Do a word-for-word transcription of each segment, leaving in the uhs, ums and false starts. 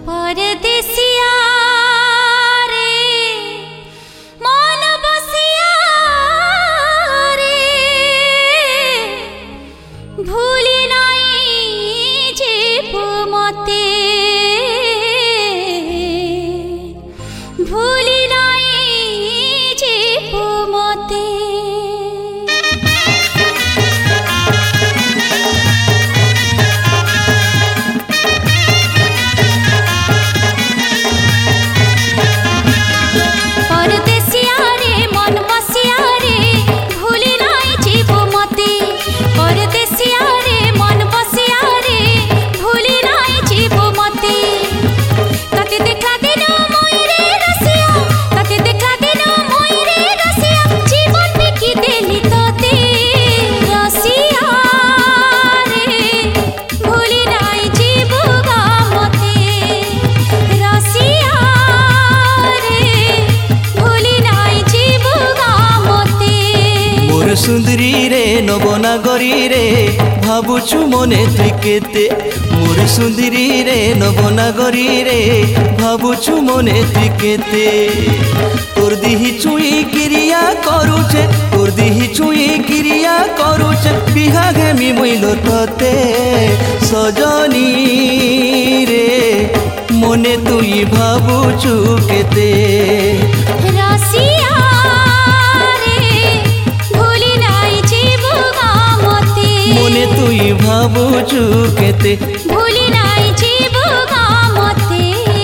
परदेसिया रे मन बसिया रे भूली नाई जीव मते भूली नाई जीव मते सुंदरी रे नवनागरी रे भावुछु मने तुई केते मोर सुंदरी रे नवनागरी रे भावुछु मने तुई केते तोर दिही छुई क्रिया करूछे तोर दिही छुई क्रिया करूछे बिहा घेमी मुइलो तते सजनी रे मने तुई भावुछु केते रसिया मने तुई भावुछु केते भूली नाई जीव मते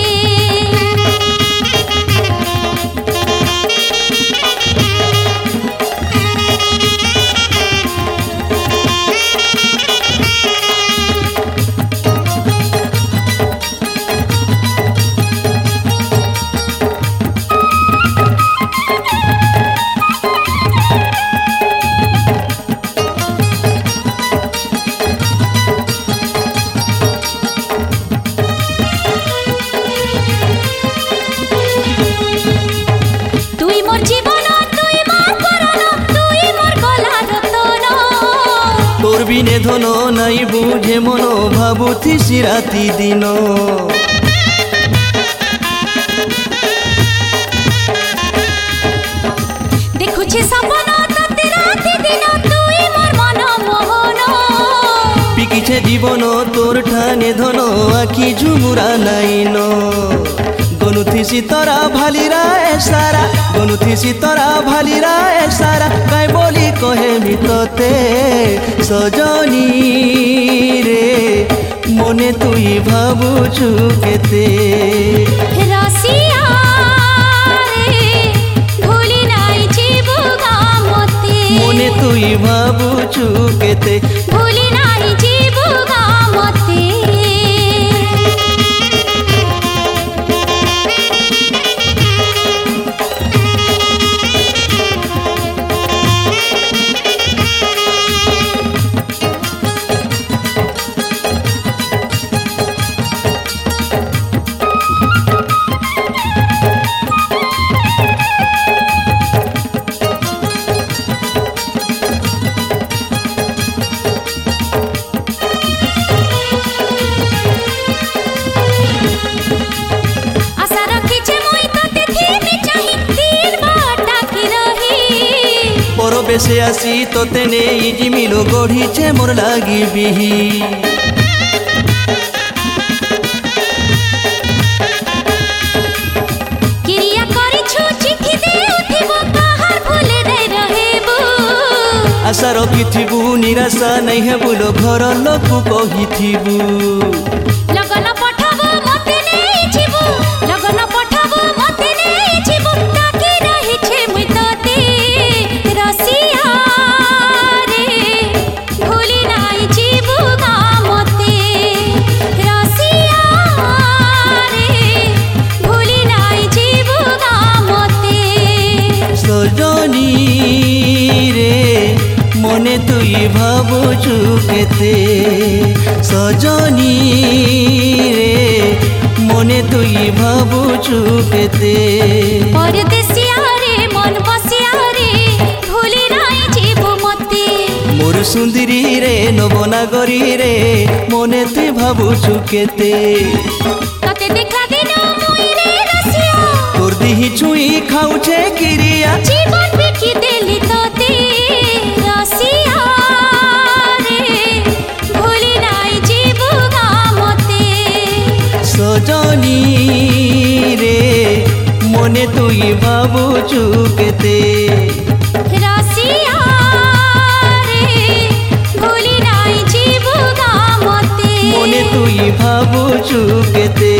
बिने धन नाई बुझे मन भावुथी राति दिन देखुछे सपन तते राति दिन तुई मोर मन मोहन पिकिछे जीवन तोर ठाने धन आखि झुमुरा नाइन गनुथी तोरा भालीरा ए सारा गनुथी तोरा भालीरा ए सारा काय बोली कहे मी तते सजनी रे मने तुई भावुछु केते रसिया रे भूली नाई जीव मते मने तुई भावुछु केते भूली नाई जीव मते बेसे आसी तोते नहीं जिमिलो गढ़ीचे मोर लागी बिही क्रिया करिछु चिट्ठी देउथिबो कहार भूले दे रहेबो आशा रखिथिबु निराशा नहीं है बोलो घर लोक कहिथिबु लगन पठाबो मते नहीं छिबु लगन पठाबो मते नहीं छिबु ताकि रही छे मुई तते रसिया रे भूली नाई जीव मते रसिया रे भूली नाई जीव मते सजनी रे मने तुई भावुछु केते सजनी रे मने तुई भावुछु केते परदेसिया रे मन बसिया रे भूली नाई जीव मते मोर सुंदरी रे नवनागरी रे मने तुई भावुछु केते। तोते देखला दिन मुई रे रसिया तोर दिही छुई खाउछे किरिया जीवन बिकी देली तोते रसिया रे भूली नाई जीबुगा मते सजनी रे मने तुई भाबुछु केते रसिया रे भूली नाई जीबुगा मते मने तुई भाबुछु केते।